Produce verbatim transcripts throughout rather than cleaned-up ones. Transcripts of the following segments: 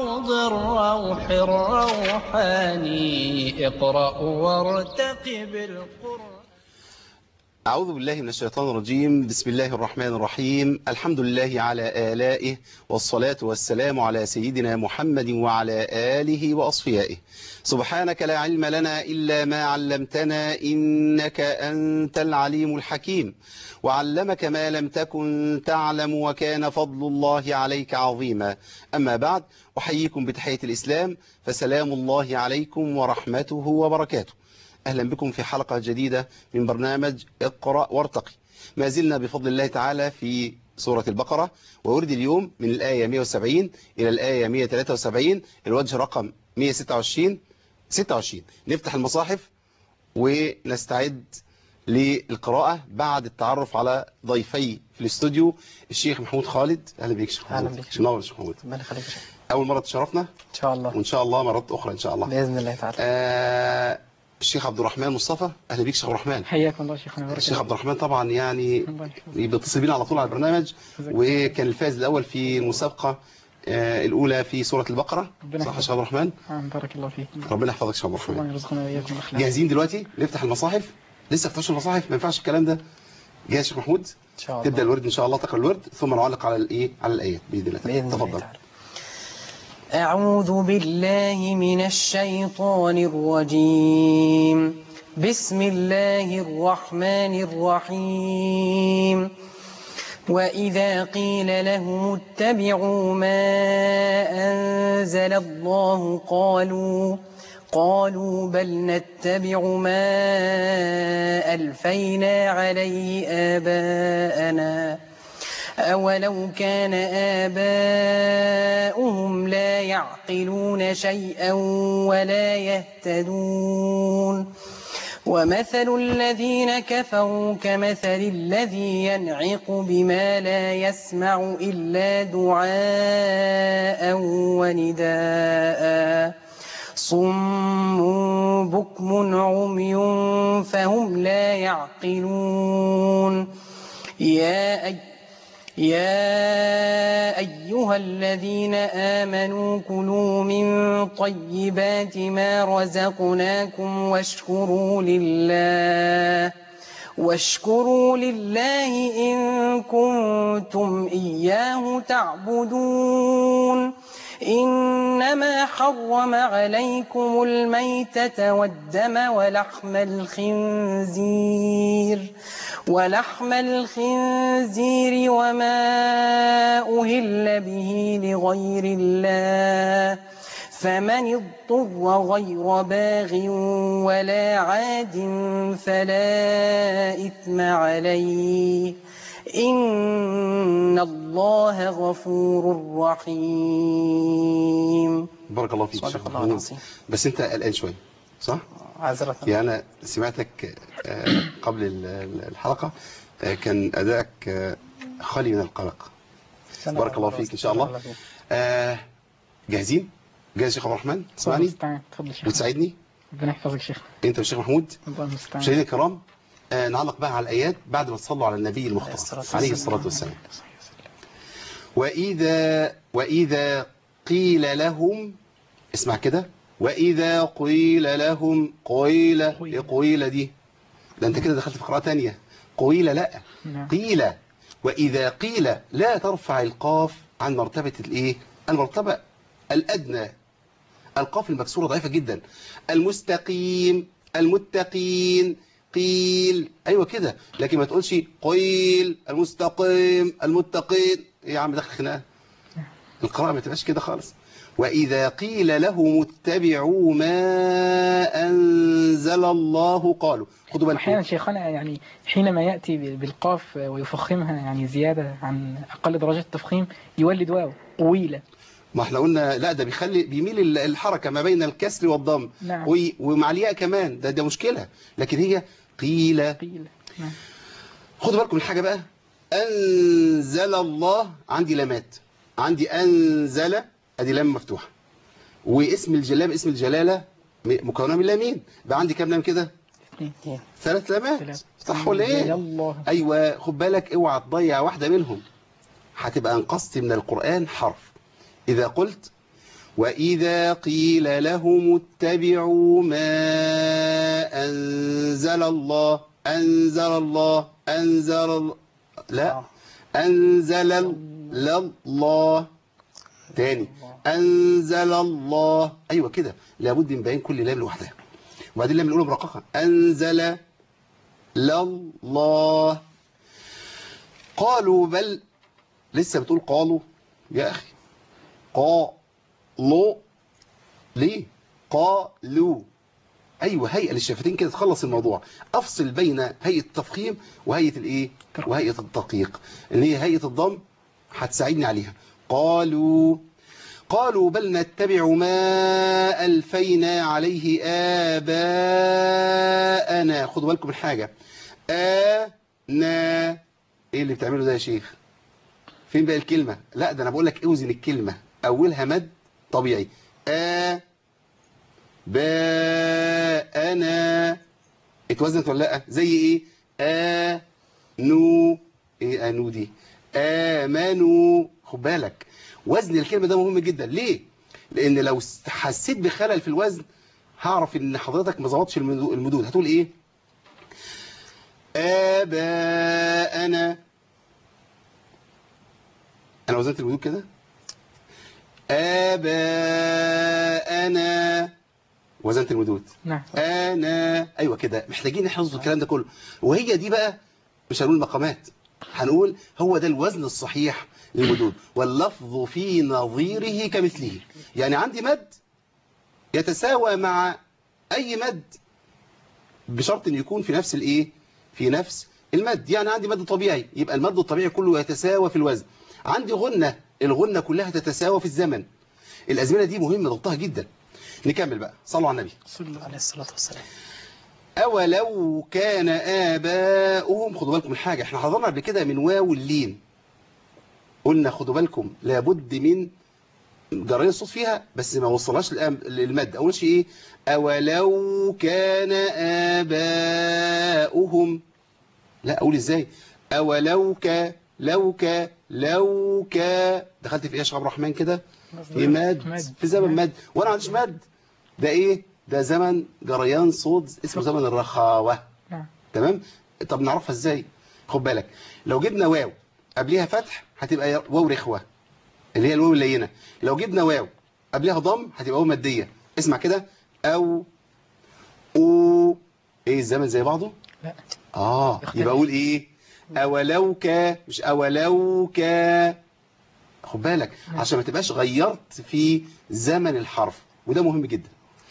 روض الروح الروحاني اقرأ وارتقب القرآن. أعوذ بالله من الشيطان الرجيم. بسم الله الرحمن الرحيم. الحمد لله على آلائه، والصلاة والسلام على سيدنا محمد وعلى آله وأصفيائه. سبحانك لا علم لنا إلا ما علمتنا إنك أنت العليم الحكيم، وعلمك ما لم تكن تعلم، وكان فضل الله عليك عظيما. أما بعد، أحييكم بتحية الإسلام، فسلام الله عليكم ورحمته وبركاته. أهلا بكم في حلقة جديدة من برنامج اقرأ وارتقي. ما زلنا بفضل الله تعالى في سورة البقرة، وورد اليوم من الآية مئة وسبعين إلى الآية مئة وثلاثة وسبعين، الوجه رقم مئة وستة وعشرين. ستة وعشرين نفتح المصاحف ونستعد للقراءة بعد التعرف على ضيفي في الاستوديو، الشيخ محمود خالد. أهلا بك شيخ محمود. أهلا بك. منور يا شيخ محمود. ربنا يخليك يا شيخ. أول مرة تشرفنا إن شاء الله، وإن شاء الله مرات أخرى إن شاء الله بإذن الله تعالى. آه الشيخ عبد الرحمن مصطفى. أهلا بك شيخ عبد الرحمن. حياكم الله شيخنا. الشيخ عبد الرحمن طبعا يعني بيتصل بينا على طول على البرنامج، وكان الفائز الأول في المسابقة آه الأولى في سورة البقرة. صح يا شيخ عبد الرحمن؟ آه بارك الله فيك. ربنا يحفظك يا شيخ عبد الرحمن. الله يرزقنا وإياكم الأخلاق. جاهزين دلوقتي نفتح المصاحف؟ لسه فتحش المصاحف، ما ينفعش الكلام ده. جاهز يا شيخ محمود؟ إن شاء الله. تبدأ الورد إن شاء الله، تقرأ الورد ثم نعلق على الإيه على الآيات بإذن الله. بإذن الله تفضل. تعالى. أعوذ بالله من الشيطان الرجيم. بسم الله الرحمن الرحيم. وإذا قيل لهم اتبعوا ما أنزل الله قالوا قالوا بل نتبع ما ألفينا عليه آباءنا أولو كان آباؤهم لا يعقلون شيئا ولا يهتدون. ومثل الذين كفروا كمثل الذي ينعق بما لا يسمع إلا دعاء ونداء صم بكم عمي فهم لا يعقلون. يا أي يا أيها الذين آمنوا كلوا من طيبات ما رزقناكم واشكروا لله واشكروا لله إن كنتم إياه تعبدون. إنما حرم عليكم الميتة والدم ولحم الخنزير ولحم الخنزير وما أهل به لغير الله، فمن اضطر غير باغ ولا عاد فلا إثم عليه، إن الله غفور رحيم. بارك الله فيك شيخ محمود. بس أنت قلقان شوية صح؟ عذرة. يعني أنا سمعتك قبل الحلقة كان أدائك خالي من القلق. بارك الله فيك إن شاء الله. جاهزين؟ جاهز يا شيخ عبد الرحمن؟ تسمعني؟ تفضل شيخ. وتساعدني؟ ربنا يحفظك شيخ. أنت والشيخ محمود. الله المستعان. مشاهدينا الكرام، نعلق بقى على الآيات بعد ما تصلوا على النبي المختار عليه الصلاة والسلام. وإذا وإذا قيل لهم، اسمع كده، وإذا قيل لهم قيل. إيه قيل دي؟ ده أنت كده دخلت في قراءة تانية. قيل لا، قيل. وإذا قيل لا ترفع القاف عن مرتبة الإيه؟ المرتبة الأدنى. القاف المكسورة ضعيفة جدا. المستقيم، المتقين، قيل، أيوة كده، لكن ما تقولش قيل المستقيم المتقين. إيه يا عم دخل خناقة؟ القراءة ما تبقاش كده خالص. وإذا قيل لهم اتبعوا ما أنزل الله قالوا. خدوا بالكم أحيانا شيخنا يعني حينما يأتي بالقاف ويفخمها يعني زيادة عن أقل درجات التفخيم يولد واو طويلة. ما احنا قلنا لا، ده بيخلي بيميل الحركة ما بين الكسر والضم. نعم. ومع الياء كمان، ده ده مشكلة، لكن هي قيل. قيل. نعم. خدوا بالكم من حاجة بقى. أنزل الله، عندي لامات، عندي أنزل ادي لام مفتوحه، واسم الجلال اسم الجلاله مكونه من لامين، بقى عندي كام لام كده؟ ثلاث لامات. صح ولا ايه؟ ايوه. خد بالك اوعى تضيع واحده منهم، هتبقى انقصت من القرآن حرف. اذا قلت وإذا قيل لهم اتبعوا ما أنزل الله أنزل الله أنزل الله لا أنزل ال- الله تاني أنزل الله. أيوة كده، لابد من بيان كل لام لوحدها. وبعدين اللام الأولى مرققة أنزل الله. قالوا بل لسه بتقول قالوا يا أخي، قالوا ليه؟ قالوا. أيوة، هيئة للشفتين كده تخلص الموضوع. أفصل بين هيئة التفخيم وهيئة الإيه؟ وهيئة التدقيق، اللي هي هيئة الضم هتساعدني عليها. قالوا قالوا بل نتبع ما ألفينا عليه آباءنا. خدوا بالكم من حاجة، آنا إيه اللي بتعمله ده يا شيخ؟ فين بقى الكلمة؟ لا ده أنا بقول لك اوزن الكلمة، أولها مد طبيعي. آ باءنا اتوزنت ولا لا؟ زي إيه؟ آ نو. إيه آنو دي؟ آمنوا. خد بالك وزن الكلمة ده مهم جدا. ليه؟ لأن لو حسيت بخلل في الوزن هعرف إن حضرتك ما ظبطش المدود. هتقول إيه؟ آباءنا. أنا وزنت المدود كده. آباءنا وزنت المدود. نعم. أنا أيوة كده، محتاجين نحن نظبط الكلام ده كله. وهي دي بقى مش هنقول مقامات، هنقول هو ده الوزن الصحيح للمدود. واللفظ في نظيره كمثله. يعني عندي مد يتساوى مع أي مد بشرط أن يكون في نفس الإيه؟ في نفس المد. يعني عندي مد طبيعي، يبقى المد الطبيعي كله يتساوى في الوزن. عندي غنة، الغنة كلها تتساوى في الزمن. الأزمنة دي مهمة ضبطها جدا. نكمل بقى، صلوا على النبي صلى الله عليه الصلاة والسلام. أولو كان آباؤهم. خدوا بالكم من حاجة، احنا حضرنا قبل كده من واو اللين، قلنا خدوا بالكم لابد من جرين الصوت فيها بس ما وصلهاش للمد. أولش إيه؟ أولو كان آباؤهم. لا، أقول إزاي؟ أولو ك لو ك لو ك دخلت في إيه يا شيخ عبد الرحمن كده؟ في مد، في زمن مد، وأنا ما عنديش مد. ده إيه؟ ده زمن جريان صوت اسمه زمن الرخاوة. تمام؟ طب نعرفها إزاي؟ خد بالك، لو جبنا واو قبليها فتح هتبقى واو رخوة اللي هي الواو اللينة. لو جبنا واو قبلها ضم هتبقى واو مادية. اسمع كده، أو أو. إيه الزمن زي بعضه؟ لا. آه يبقى أقول إيه؟ أولو ك مش أولو ك. خد بالك عشان ما تبقاش غيرت في زمن الحرف، وده مهم جدا.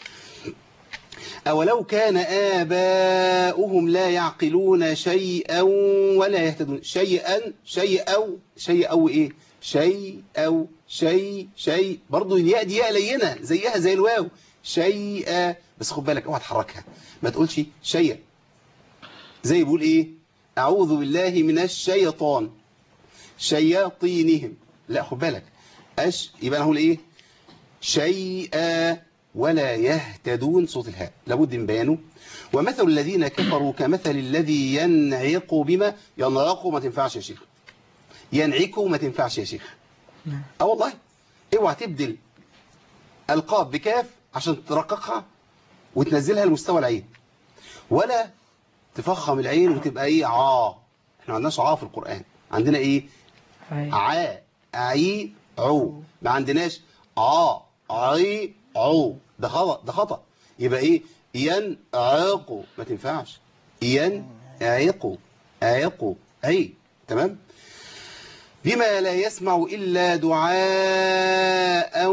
أولو كان آباؤهم لا يعقلون شيئا ولا يهتدون. شيئا شيء أو شيء أو إيه؟ شيء أو شيء شيء. برضو الياء دي ياء لينة زيها زي الواو. شيئا، بس خد بالك اوعى تحركها، ما تقولش شيء زي بيقول إيه؟ أعوذ بالله من الشيطان شياطينهم. لا خد بالك أش يبقى أنا هقول إيه؟ شيئا ولا يهتدون. صوت الهاء لابد من بيانه. ومثل الذين كفروا كمثل الذي ينعق بما. ينعق ما تنفعش يا شيخ، ينعكوا ما تنفعش يا شيخ. اه والله اوعى تبدل القاف بكاف عشان ترققها وتنزلها لمستوى العين، ولا تفخم العين وتبقى ايه؟ عا. احنا ما عندناش عا في القرآن، عندنا ايه؟ ع عي عو. ما عندناش ع عي عو. ده خطأ، ده خطأ. يبقى ايه؟ ينعقوا ما تنفعش، ينعقوا عيقوا اي. تمام. بما لا يسمع إلا دعاء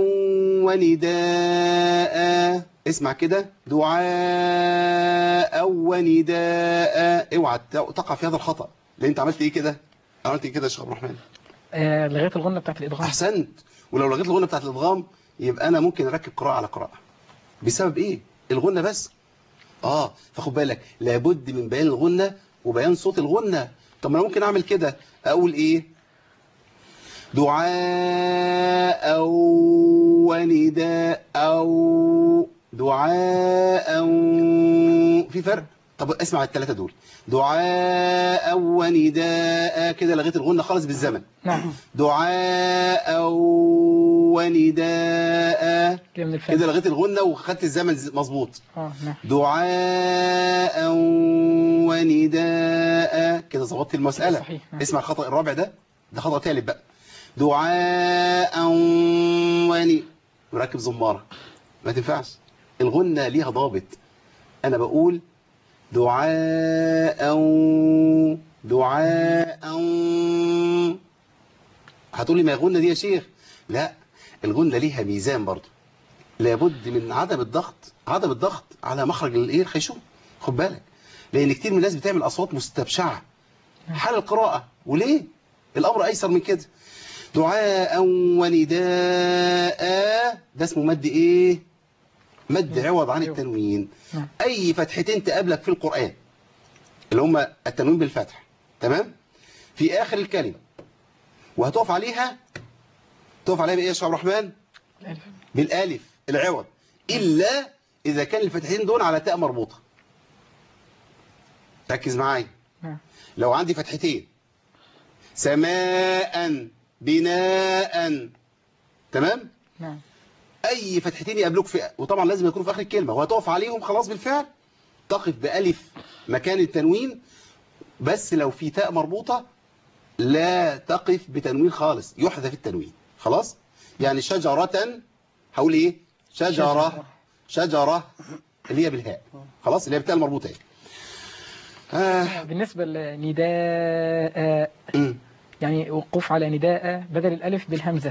ونداء. اسمع كده، دعاء ونداء. اوعى تقع في هذا الخطأ. ليه انت عملت ايه كده؟ عملت ايه كده يا شيخ عبد الرحمن؟ آه لغايه الغنه بتاعت الادغام. احسنت. ولو لغيت الغنه بتاعت الادغام يبقى انا ممكن اركب قراءه على قراءه. بسبب ايه؟ الغنه بس. اه فخد بالك لابد من بيان الغنه وبيان صوت الغنه. طب ما انا ممكن اعمل كده، اقول ايه؟ دعاء ونداء أو دعاء. في فرق طب اسمع الثلاثه دول، دعاء ونداء، كده لغيت الغنه خالص بالزمن. نعم. دعاء ونداء، كده من الفن. كده لغيت الغنه وخدت الزمن مظبوط. اه نعم. دعاء ونداء، كده ظبطت المساله. صحيح. نعم. اسمع الخطأ الرابع ده، ده خطأ ثالث بقى. دعاء وني، مركب زمارة، ما تنفعش. الغنة ليها ضابط. أنا بقول دعاء دعاء. هتقولي ما الغنة دي يا شيخ؟ لا، الغنة ليها ميزان برضو، لابد من عدم الضغط، عدم الضغط على مخرج الايه الخيشوم. خد بالك، لأن كتير من الناس بتعمل أصوات مستبشعة حال القراءة، وليه؟ الأمر أيسر من كده. دعاء ونداء، ده اسمه مد إيه؟ مد عوض عن التنوين. أي فتحتين تقابلك في القرآن اللي هم التنوين بالفتح، تمام؟ في آخر الكلمة، وهتقف عليها، تقف عليها بإيه يا شيخ عبد الرحمن؟ بالالف العوض، إلا إذا كان الفتحتين دول على تاء مربوطة. ركز معايا. لو عندي فتحتين، سماء بناء، تمام؟ نعم. أي فتحتين يقابلوك في، وطبعا لازم يكونوا في آخر الكلمة، وهتقف عليهم خلاص بالفعل، تقف بألف مكان التنوين. بس لو في تاء مربوطة لا تقف بتنوين خالص، يحذف التنوين خلاص. يعني شجرة، هقول إيه؟ شجرة، شجرة اللي هي بالهاء خلاص، اللي هي بالتاء المربوطة يعني. آه. بالنسبة لنداء، يعني وقوف على نداء بدل الألف بالهمزة.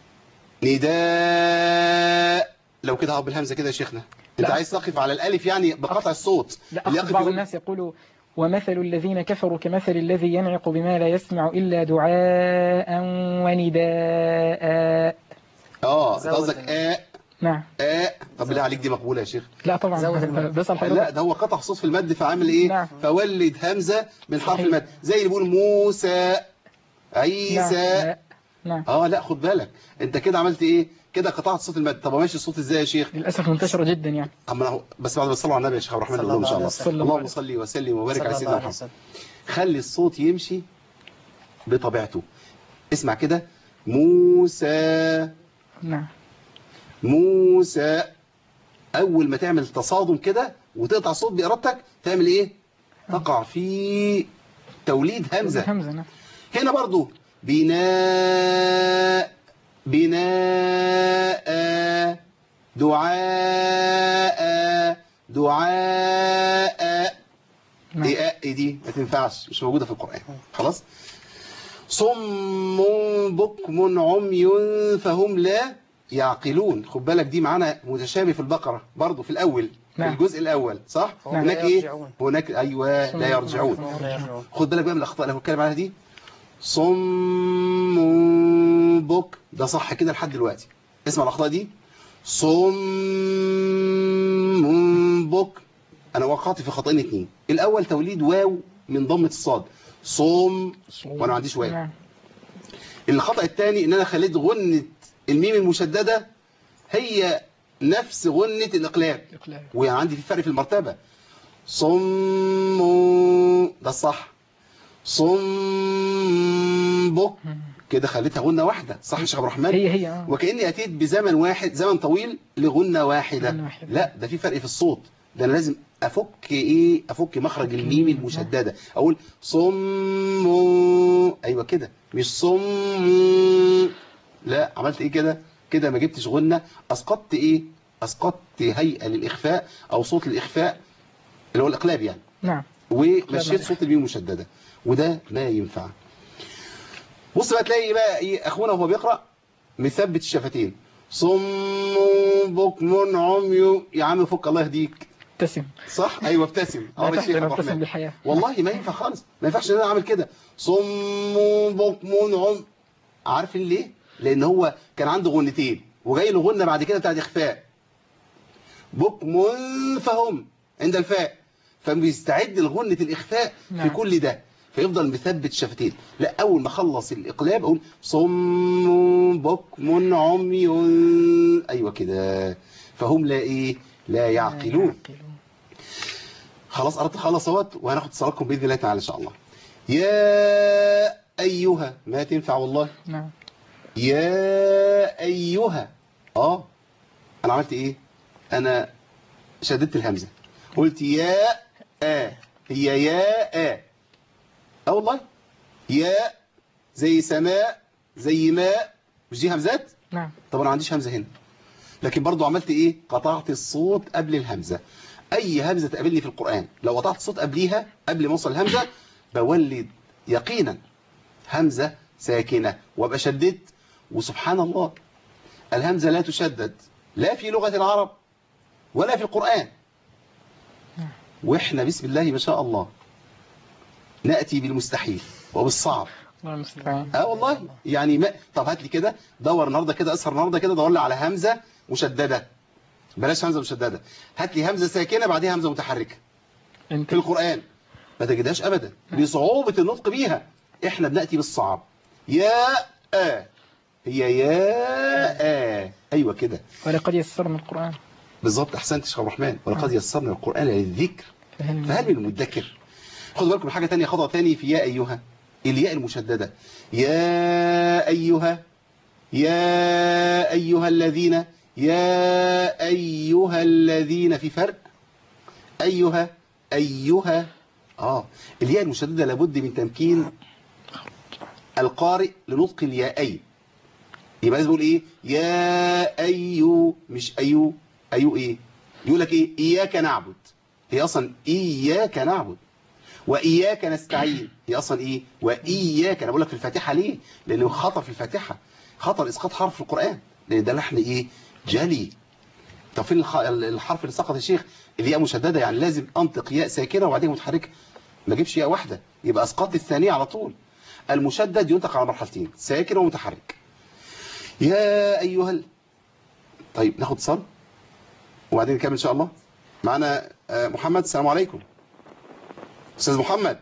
نداء، لو كده هقف بالهمزة كده يا شيخنا. انت عايز تقف على الألف يعني بقطع الصوت. لا، أقصد بعض الناس يقولوا ومثل الذين كفروا كمثل الذي ينعق بما لا يسمع إلا دعاء ونداء. اه انت قصدك آ. نعم. آ. طب بالله عليك دي مقبولة يا شيخ؟ لا طبعا، بس الحضور. لا، ده هو قطع صوت في المد، فعامل ايه؟ نعم. فولد همزة من حرف المد، زي اللي بيقول موسى، عيسى. نعم. نعم. اه لا، خد بالك، انت كده عملت ايه؟ كده قطعت صوت المد. طب ماشي الصوت ازاي يا شيخ؟ للاسف منتشره جدا يعني. اما بس بعد ما تصلوا على النبي يا شيخ عبد الرحمن نقول ان شاء الله اللهم صل وسلم وبارك على سيدنا محمد. خلي الصوت يمشي بطبيعته. اسمع كده، موسى. نعم. موسى، اول ما تعمل تصادم كده وتقطع صوت بارادتك تعمل ايه؟ تقع في توليد همزه. همزه. نعم. هنا برضو بناء، بناء، دعاء، دعاء. نعم. ايه ايه دي؟ ما تنفعش، مش موجودة في القرآن خلاص. صم بكم عمي فهم لا يعقلون. خد بالك دي معانا متشابه في البقرة برضو في الأول. نعم. في الجزء الأول صح؟ نعم. هناك ايه؟ هناك ايوه لا يرجعون. خد بالك بقى من الأخطاء اللي بتكلم عليها دي. صم بك، ده صح كده لحد دلوقتي. اسمع الأخطاء دي. صم بك، أنا وقعت في خطأين اتنين. الأول توليد واو من ضمة الصاد، صم، وأنا ما عنديش واو. الخطأ الثاني إن أنا خليت غنة الميم المشددة هي نفس غنة الإقلاب، وعندي في فرق في المرتبة. صم، ده الصح. صم بك، كده خليتها غنة واحدة، صح يا شيخ عبد الرحمن؟ هي هي. وكأني أتيت بزمن واحد، زمن طويل لغنة واحدة. لا، ده في فرق في الصوت، ده أنا لازم أفك إيه؟ أفك مخرج الميم المشددة، أقول صم، أيوة كده، مش صم. لا، عملت إيه كده؟ كده ما جبتش غنة، أسقطت إيه؟ أسقطت هيئة للإخفاء أو صوت الإخفاء اللي هو الإقلاب يعني. نعم. ومشيت صوت الميم المشددة، وده ما ينفع. بص بقى تلاقي بقى ايه اخونا وهو بيقرأ مثبت الشفتين، صم بكم عمي. يا عم فك الله يهديك، ابتسم. صح؟ ايوه ابتسم. اه يا شيخ ابتسم بالحياة. والله ما ينفع خالص، ما ينفعش ان انا اعمل كده صم بكم عم. عارفين ليه؟ لان هو كان عنده غنتين وجاي له غنه بعد كده بتاعت اخفاء، بكم فهم عند الفاء، فبيستعد لغنه الاخفاء. نعم. في كل ده فيفضل مثبت شفتين. لا، اول ما اخلص الاقلاب اقول صم بكم عمي، ايوه كده، فهم لا ايه؟ لا يعقلون. خلاص قربت اخلص اهوت، وهناخد اتصالاتكم باذن الله تعالى ان شاء الله. يا ايها، ما تنفع والله. نعم. يا ايها. اه انا عملت ايه؟ انا شددت الهمزه، قلت يا ا، هي يا ا. اه والله. يا زي سماء، زي ماء، مش دي همزات؟ نعم. طب انا ما عنديش همزه هنا، لكن برضو عملت ايه؟ قطعت الصوت قبل الهمزه. اي همزه تقابلني في القران لو قطعت الصوت قبليها، قبل ما اوصل الهمزه، بولد يقينا همزه ساكنه وابقى شددت. وسبحان الله، الهمزه لا تشدد لا في لغه العرب ولا في القران. واحنا بسم الله ما شاء الله ناتي بالمستحيل وبالصعب. الله المستعان. اه والله يعني ما... طب هات لي كده، دور النهارده كده، اسهر النهارده كده، دور لي على همزه مشدده. بلاش همزه مشدده، هات لي همزه ساكنه بعديها همزه متحركه انت في القران، ما تجدهاش ابدا لصعوبه النطق بيها. احنا بناتي بالصعب. يا ا، هي يا ا، ايوه كده ولقد يسرنا القرآن بالظبط. احسنت يا شيخ عبد الرحمن، ولقد يسرنا القران للذكر فهل فهل من المدكر. خدوا بالكم من حاجه ثانيه، خطأ ثاني في يا ايها، الياء المشدده. يا ايها، يا ايها الذين، يا ايها الذين، في فرق. ايها، ايها. اه الياء المشدده لابد من تمكين القارئ لنطق الياءين. يبقى لازم يقول ايه؟ يا ايو، مش ايو. ايو ايه؟ يقول لك ايه؟ اياك نعبد، هي اصلا اياك نعبد، واياك نستعين، هي اصلا ايه؟ واياك. انا بقول لك في الفاتحه ليه؟ لانه خطر في الفاتحه، خطر اسقاط حرف في القران، لان ده لحن ايه؟ جلي. طب فين الخ... الحرف اللي سقط يا شيخ؟ الياء مشدده، يعني لازم انطق ياء ساكنه وبعدين متحركه، ما اجيبش ياء واحده يبقى اسقطت الثانيه على طول. المشدد ينطق على مرحلتين، ساكن ومتحرك. يا ايها ال... طيب ناخد اتصال وبعدين نكمل ان شاء الله. معنا محمد. السلام عليكم استاذ محمد.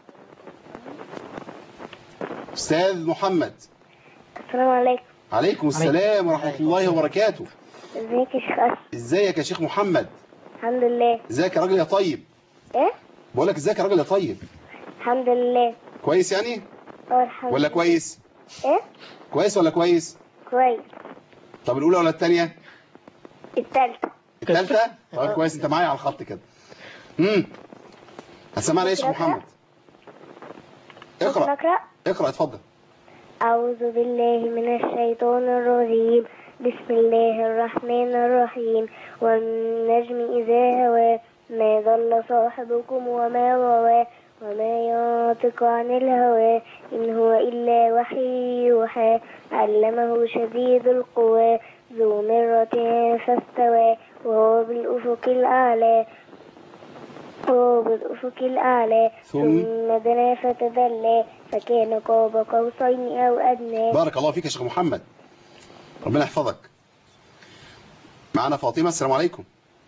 استاذ محمد. السلام عليكم. عليكم السلام ورحمه الله وبركاته. ازيك يا شيخ أسد؟ ازيك يا شيخ محمد؟ الحمد لله. ازيك يا راجل يا طيب؟ ايه؟ بقول لك ازيك يا راجل يا طيب؟ الحمد لله. كويس يعني اه الحمد ولا لله. كويس؟ ايه؟ كويس ولا كويس؟ كويس. طب الاولى ولا الثانيه؟ التالتة. الثالثه. طيب كويس، انت معايا على الخط كده. امم هتسمعنا ايه يا شيخ محمد؟ ممكن اقرا أقرأ؟ اقرا اتفضل. أعوذ بالله من الشيطان الرجيم. بسم الله الرحمن الرحيم. والنجم إذا هوى ما ضل صاحبكم وما غوى وما ينطق عن الهوى إن هو إلا وحي يوحى علمه شديد القوى ذو مرة فاستوى وهو بالأفق الأعلى وهو بالأفق الأعلى ثم ثم دنا فتدلى فكان قاب قوسين أو أدنى. بارك الله فيك يا شيخ محمد، ربنا يحفظك. معنا فاطمة. السلام عليكم.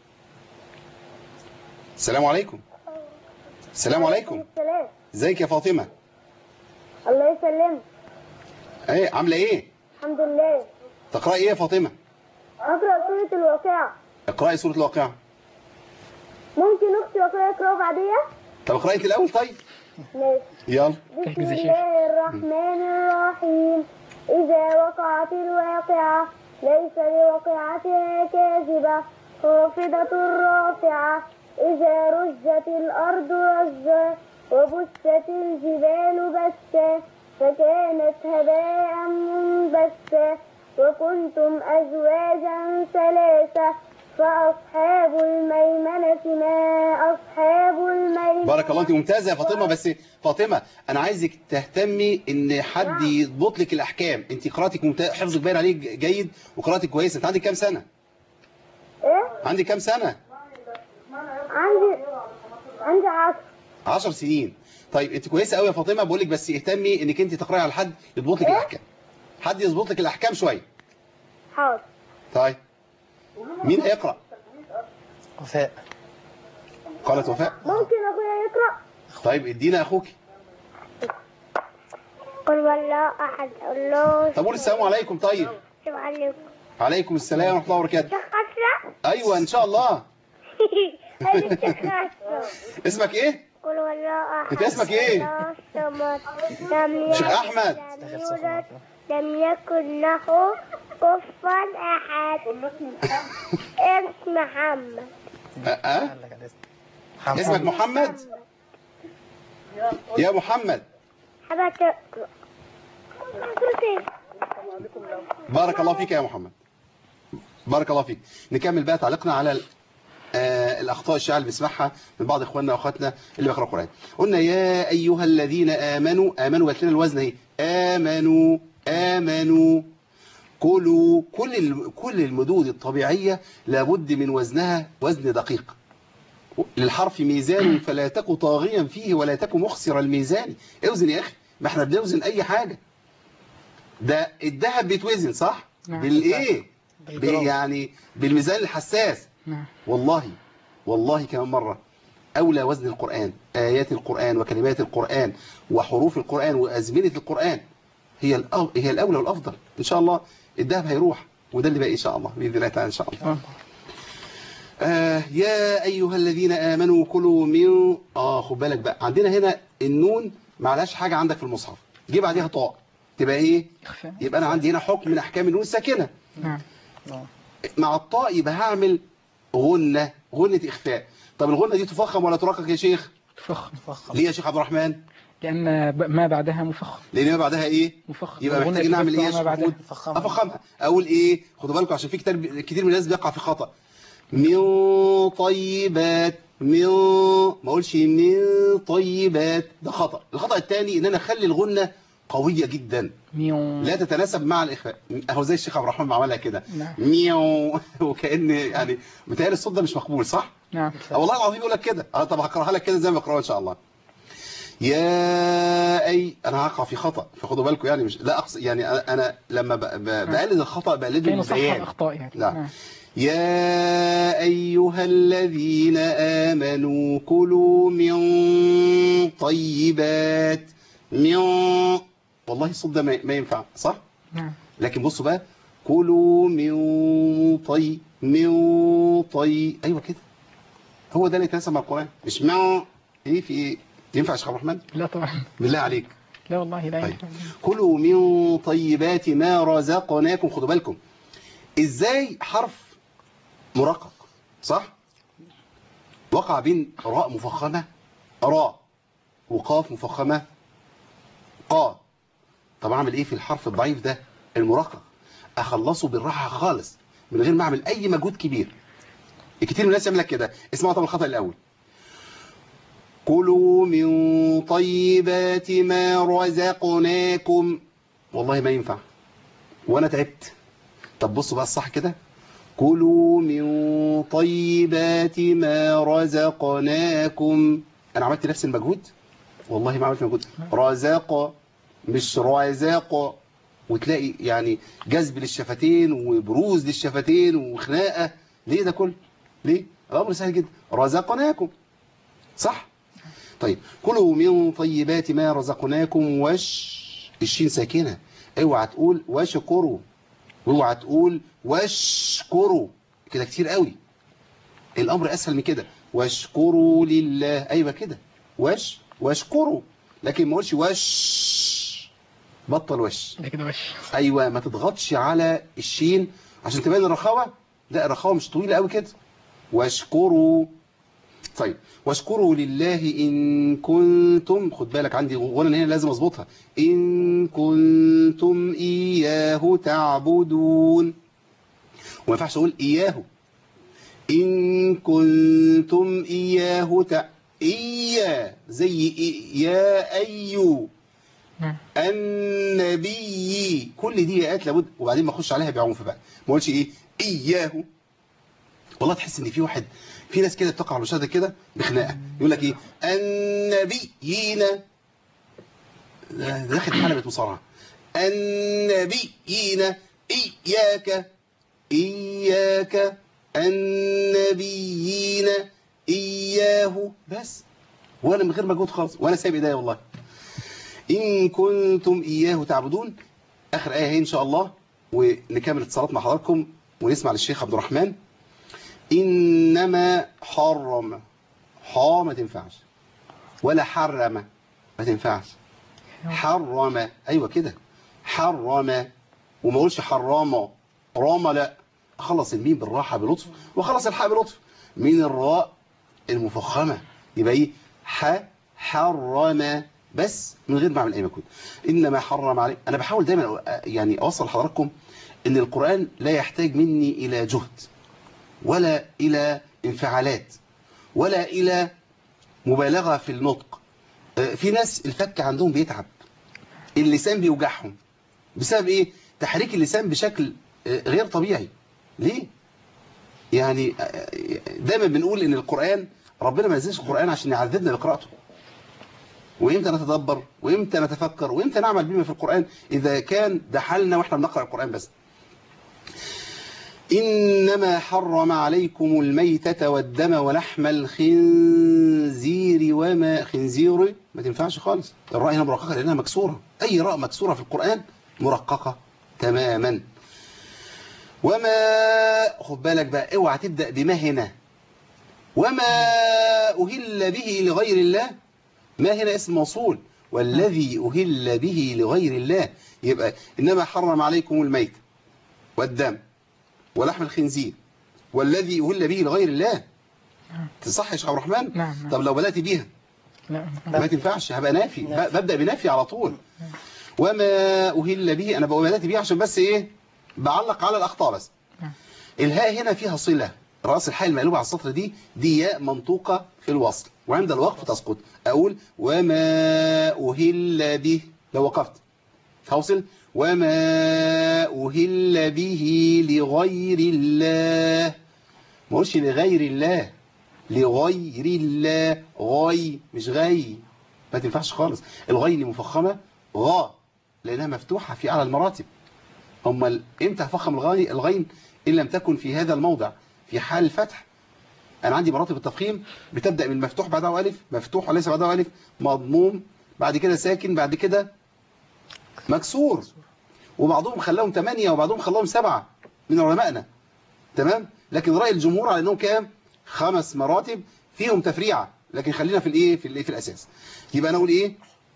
السلام عليكم. السلام عليكم. السلام. ازيك يا فاطمة؟ الله يسلمك. ايه عاملة ايه؟ الحمد لله. تقرأي ايه يا فاطمة؟ أقرأ سورة الواقعة. اقرأي سورة الواقعة. ممكن أختي أقرأ قراءة بعدية؟ طب اقرأي انت الأول طيب. ماشي. يلا. بسم الله الرحمن الرحيم. إذا وقعت الواقعة ليس لوقعتها كاذبة خافضة رافعة إذا رجت الأرض رجا وبست الجبال بسا فكانت هباء منبثا وكنتم أزواجا ثلاثة فأصحاب الميمنة ما أصحاب الميمنة. بارك الله، انت ممتازة يا فاطمة. بس فاطمة أنا عايزك تهتمي إن حد يضبط لك الأحكام. انت قراءتك ممتازة، حفظك باين عليك جيد وقراءتك كويسة. انت عندك كام سنة؟ إيه؟ عندك كام سنة؟ عندي عندي عشر. عشر سنين. طيب انت كويسة قوي يا فاطمة، بقول لك بس اهتمي انك انت تقراي على حد يضبط لك الأحكام. حد يضبط لك الأحكام شوية. حاضر. طيب مين هيقرأ؟ وفاء. قالت وفاء. ممكن أخويا يقرأ؟ طيب ادينا اخوك. قل والله أحد الله. طب قول السلام عليكم. طيب السلام عليكم. عليكم السلام ورحمة الله وبركاته. شيخ أسرع. ايوه ان شاء الله. اسمك ايه؟ قل هو الله أحد. انت اسمك ايه؟ الله الصمد. لم شيخ يلد احمد. ولم يولد لم يكن له كفوا أحد. اسم محمد. أه؟ أه؟ اسمك محمد؟ يا محمد حابة تقرأ. بارك الله فيك يا محمد، بارك الله فيك. نكمل بقى تعليقنا على ال- آه الأخطاء الشائعة اللي بنسمعها من بعض إخواننا وأخواتنا اللي بيقرأوا القرآن. قلنا يا أيها الذين آمنوا، آمنوا جات لنا الوزن اهي، آمنوا آمنوا كلوا. كل ال- كل المدود الطبيعية لابد من وزنها وزن دقيق. للحرف ميزان فلا تك طاغيا فيه ولا تك مخسر الميزان. اوزن يا أخي، ما احنا بنوزن أي حاجة. ده الذهب بيتوزن صح؟ نعم. بالإيه؟ ب- بالجرام. يعني بالميزان الحساس. نعم. والله والله كمان مرة أولى وزن القرآن، آيات القرآن وكلمات القرآن وحروف القرآن وأزمنة القرآن هي الأو... هي الأولى والأفضل. إن شاء الله الذهب هيروح وده اللي باقي إن شاء الله بإذن الله تعالى إن شاء الله. آه. آه يا أيها الذين آمنوا كلوا من آه خد بالك بقى، عندنا هنا النون ما عليهاش حاجة عندك في المصحف، جيب بعديها طاء تبقى إيه؟ إخفاء. يبقى أنا عندي هنا حكم من أحكام النون الساكنة. نعم. مع الطاء يبقى هعمل غنة، غنة إخفاء. طب الغنة دي تفخم ولا ترقق يا شيخ؟ فخم. ليه يا شيخ عبد الرحمن؟ لأن ب- ما بعدها مفخم. لان ما بعدها ايه؟ مفخم. يبقى والغنة محتاجين نعمل ايه يا تفخم شيخ ما بعدها. محمود؟ افخمها. اقول ايه؟ خدوا بالكم عشان في كتير كتير من الناس بيقع في خطأ. من طيبات، من ما اقولش من طيبات، ده خطأ. الخطأ الثاني ان انا اخلي الغنة قوية جدا ميو. لا تتناسب مع الاخفاء، اهو زي الشيخ عبد الرحمن ما عملها كده نعم. ميو وكأن يعني متهيألي الصوت ده مش مقبول صح؟ نعم. اه والله العظيم يقول لك كده. اه طب هقراها لك كده زي ما بقراها ان شاء الله. يا اي انا هقع في خطأ فخدوا بالكم، يعني مش لا أقص... يعني انا أنا لما ب... ب... بقلد الخطأ بقلده كي نصحح بالبيان. الأخطاء يعني. نعم. يا ايها الذين امنوا كلوا من طيبات من، والله الصوت ده ما ما ينفع صح؟ نعم. لكن بصوا بقى كلوا من طي من طي، ايوه كده هو ده اللي يتناسب مع القرآن، مش مع ايه في ايه. ينفع يا شيخ عبد الرحمن؟ لا طبعا. بالله عليك. لا والله لا طيب. ينفع. كلوا من طيبات ما رزقناكم. خدوا بالكم ازاي حرف مرقق صح وقع بين راء مفخمة راء وقاف مفخمة قا. طب اعمل ايه في الحرف الضعيف ده المرقق؟ اخلصه بالراحة خالص من غير ما اعمل اي مجهود كبير. كتير من الناس يعمل لك كده. اسمعوا طب الخطأ الاول، كلوا من طيبات ما رزقناكم، والله ما ينفع وانا تعبت. طب بصوا بقى الصح كده، كلوا من طيبات ما رزقناكم. انا عملت نفس المجهود والله ما عملت مجهود. رزق مش رزاق، وتلاقي يعني جذب للشفتين وبروز للشفتين وخناقه. ليه ده كله؟ ليه؟ الامر سهل جدا، رزقناكم صح. طيب كلوا من طيبات ما رزقناكم وش الشين ساكنه، اوعى تقول واشكروا واوعى تقول واشكروا كده كتير قوي. الامر اسهل من كده، واشكروا لله، ايوه كده وش واشكروا، لكن ما اقولش وش، بطل وش. ده كده وش. ايوه ما تضغطش على الشين عشان تبين الرخاوه، لا الرخاوه مش طويله قوي كده. واشكروا. طيب واشكروا لله إن كنتم، خد بالك عندي غنى هنا لازم اظبطها، إن كنتم إياه تعبدون. وما ينفعش اقول إياه، إن كنتم إياه تع إياه زي إيه؟ يا أيو النبي، كل دي آيات لابد. وبعدين ما اخش عليها بعنف بقى، ما اقولش إيه إياه. والله تحس ان في واحد، في ناس كده بتقع على المشاهده كده بخناقه، يقول لك ايه النبيين، ده داخل حلبة مصارعه. النبيين اياك اياك النبيين اياه، بس وانا من غير مجهود خالص وانا سايب ايديا والله. ان كنتم اياه تعبدون، اخر ايه هي ان شاء الله، ونكمل اتصالات مع حضراتكم ونسمع للشيخ عبد الرحمن. إنما حرم، حا ما تنفعش، ولا حرم ما تنفعش، حرم أيوة كده، حرم، وما اقولش حرام رام، لا، أخلص الميم بالراحة بلطف وخلص الحاء بلطف من الراء المفخمة، يبقى إيه ح حرم، بس من غير ما أعمل أي مجهود. إنما حرم عليه. أنا بحاول دايما يعني أوصل لحضراتكم إن القرآن لا يحتاج مني إلى جهد ولا إلى انفعالات ولا إلى مبالغة في النطق. في ناس الفك عندهم بيتعب، اللسان بيوجعهم بسبب إيه؟ تحريك اللسان بشكل غير طبيعي. ليه؟ يعني دايما بنقول إن القرآن ربنا ما نزلش القرآن عشان يعذبنا بقراءته. وإمتى نتدبر وإمتى نتفكر وإمتى نعمل بما في القرآن إذا كان ده حالنا وإحنا بنقرأ القرآن بس. إنما حرم عليكم الميتة والدم ولحم الخنزير وما خنزير ما تنفعش خالص، الراء هنا مرققة لأنها مكسورة، أي راء مكسورة في القرآن مرققة تماما. وما خد بالك بقى، اوعى تبدأ بما هنا. وما أهل به لغير الله، ما هنا اسم موصول، والذي أهل به لغير الله، يبقى إنما حرم عليكم الميت والدم ولحم الخنزير والذي أهل به لغير الله. تصح يا شيخ عبد الرحمن؟ نعم. طب لو بدأت بيها نعم. ما تنفعش، هبقى نافي، ببدأ بنافي على طول. وما أهل به، أنا بدأت بيها عشان بس إيه بعلق على الأخطاء بس. الهاء هنا فيها صلة، رأس الحاء المقلوبة على السطر دي دي ياء منطوقة في الوصل، وعند الوقف تسقط. أقول وما أهل به، لو وقفت هوصل وما أهل به لغير الله، ما اقولش لغير الله، لغير الله، غي مش غي، ما تنفعش خالص. الغين مفخمة غا لأنها مفتوحة في أعلى المراتب. هم امتى هفخم الغين الغين إن لم تكن في هذا الموضع في حال الفتح. أنا عندي مراتب التفخيم بتبدأ من مفتوح بعده ألف، مفتوح وليس بعده ألف، مضموم، بعد كده ساكن، بعد كده مكسور، وبعضهم خلاهم ثمانية وبعضهم خلاهم سبعة من علمائنا، تمام. لكن رأي الجمهور على أنهم كام؟ خمس مراتب فيهم تفريعة، لكن خلينا في الإيه في الإيه في الأساس. يبقى أنا أقول إيه؟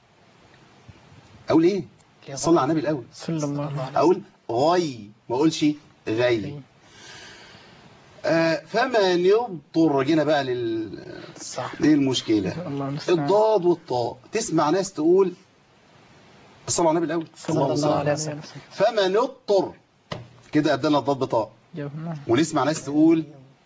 أقول إيه؟ صلى على النبي الأول. صلى الله عليه وسلم. أقول غي، ما أقولش غي. آه فمن يضطر، جينا بقى لل للمشكلة. الضاد والطاء، تسمع ناس تقول صلى على النبي الأول صلى الله عليه وسلم. فمن يضطر، كده أبدلنا الضاد بطاء. ونسمع ناس تقول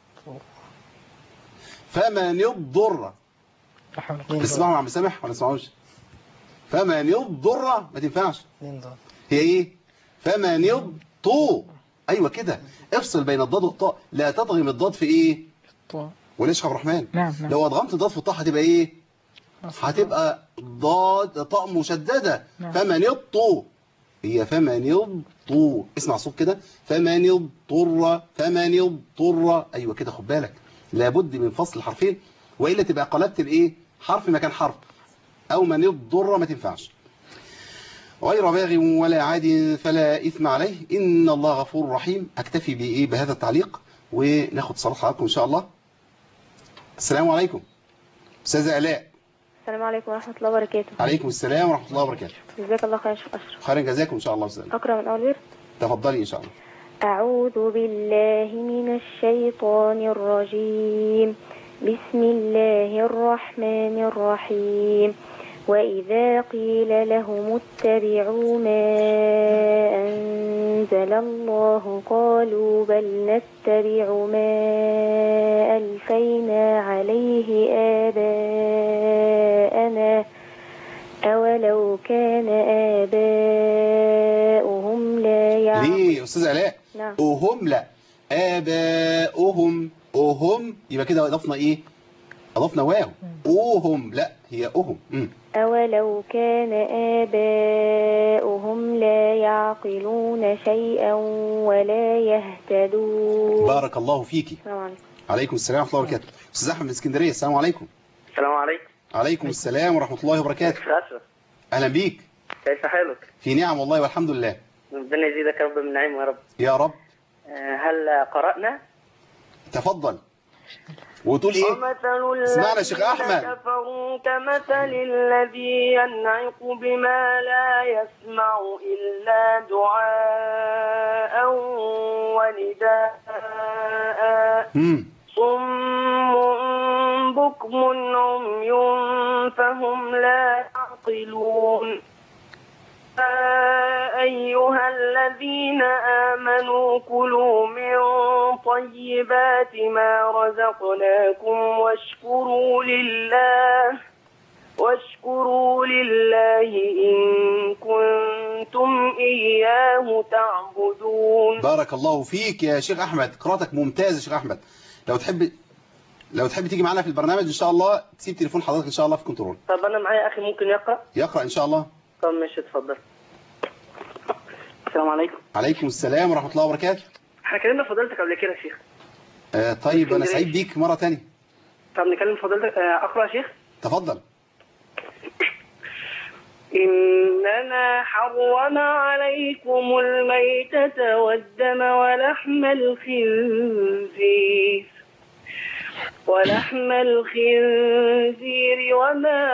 فمن يضر، تسمعوا عم سامح ولا تسمعوش؟ فمن يضر ما تنفعش، هي ايه؟ فمن يضطو، ايوه كده، افصل بين الضاد والطاء، لا تضغم الضاد في ايه؟ الطاء. وليش يا عبد الرحمن؟ نعم نعم. لو ادغمت الضاد في الطاء هتبقى ايه؟ هتبقى ضاد طاء مشدده. نعم. فمن يضطو، هي فمن يضطو، اسمع صوت كده، فمن يضطر، فمن يضطر، ايوه كده، خد بالك لابد من فصل الحرفين والا تبقى قلبت الايه؟ حرف مكان حرف. او من يضر ما تنفعش. غير باغ ولا عاد فلا إثم عليه إن الله غفور رحيم. أكتفي بإيه بهذا التعليق وناخد صلاة حضراتكم إن شاء الله. السلام عليكم أستاذة آلاء. السلام عليكم ورحمة الله وبركاته. عليكم السلام ورحمة الله وبركاته. جزاك الله خير يا شيخ أشرف. خيرا جزاكم إن شاء الله. أستاذ أقرأ من أول ورد. تفضلي إن شاء الله. أعوذ بالله من الشيطان الرجيم. بسم الله الرحمن الرحيم. وإذا قيل لهم اتبعوا ما أنزل الله قالوا بل نتبع ما ألفينا عليه آباءنا أولو كان آباؤهم لا يعلمون. ليه يا أستاذ علاء؟ نعم. أهم لا، آباؤهم، أهم يبقى كده أضفنا إيه؟ أضفنا واو. أوهم لا، هي أهم. م. أولو كان آباؤهم لا يعقلون شيئا ولا يهتدون. بارك الله فيكي. السلام عليكم. عليكم السلام ورحمة الله وبركاته. أستاذ أحمد من اسكندرية، السلام عليكم. السلام عليكم. عليكم السلام ورحمة الله وبركاته. أشرف. أهلا بيك. كيف حالك؟ في نعم والله والحمد لله. ربنا يزيدك رب من نعيم يا رب. يا رب. هل قرأنا؟ تفضل وتقول ايه؟ ومثل اسمعنا يا شيخ الذين احمد. كفروا كمثل الذي ينعق بما لا يسمع إلا دعاء ونداء امم صم بكم عمي فهم لا يعقلون. يا أيها الذين آمنوا كلوا من طيبات ما رزقناكم واشكروا لله واشكروا لله إن كنتم إياه تعبدون. بارك الله فيك يا شيخ احمد، قراءتك ممتازه يا شيخ احمد. لو تحب لو تحب تيجي معانا في البرنامج ان شاء الله، تسيب تليفون حضرتك ان شاء الله في كنترول. طب أنا معايا أخي ممكن يقرأ؟ يقرأ ان شاء الله. طب ماشي اتفضل. السلام عليكم. عليكم السلام ورحمه الله وبركاته. احنا كلمنا فضيلتك قبل كده يا شيخ. آه طيب انا سعيد بيك مره ثانيه. طب نكلم فضيلتك. آه، أقرأ يا شيخ؟ تفضل. إنما حرم عليكم الميتة والدم ولحم الخنزير ولحم الخنزير وما